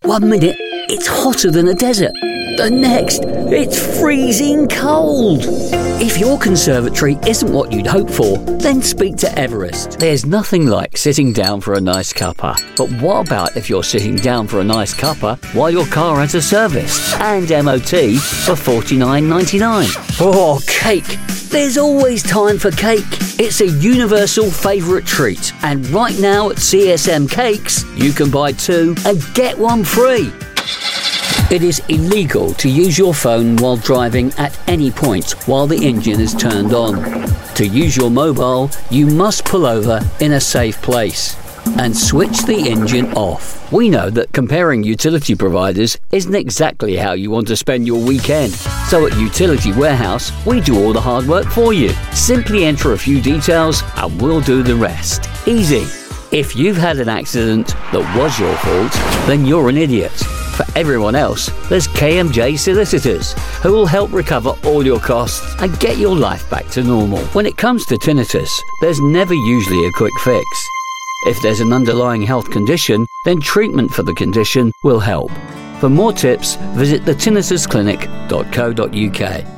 1 minute, it's hotter than a desert. The next, it's freezing cold. If your conservatory isn't what you'd hope for, then speak to Everest. There's nothing like sitting down for a nice cuppa. But what about if you're sitting down for a nice cuppa while your car has a service and MOT for $49.99? Oh, cake. There's always time for cake. It's a universal favourite treat. And right now at CSM Cakes, you can buy 2 and get 1 free. It is illegal to use your phone while driving at any point while the engine is turned on. To use your mobile, you must pull over in a safe place and switch the engine off. We know that comparing utility providers isn't exactly how you want to spend your weekend. So at Utility Warehouse, we do all the hard work for you. Simply enter a few details and we'll do the rest. Easy. If you've had an accident that was your fault, then you're an idiot. For everyone else, there's KMJ Solicitors, who will help recover all your costs and get your life back to normal. When it comes to tinnitus, there's never usually a quick fix. If there's an underlying health condition, then treatment for the condition will help. For more tips, visit thetinnitusclinic.co.uk.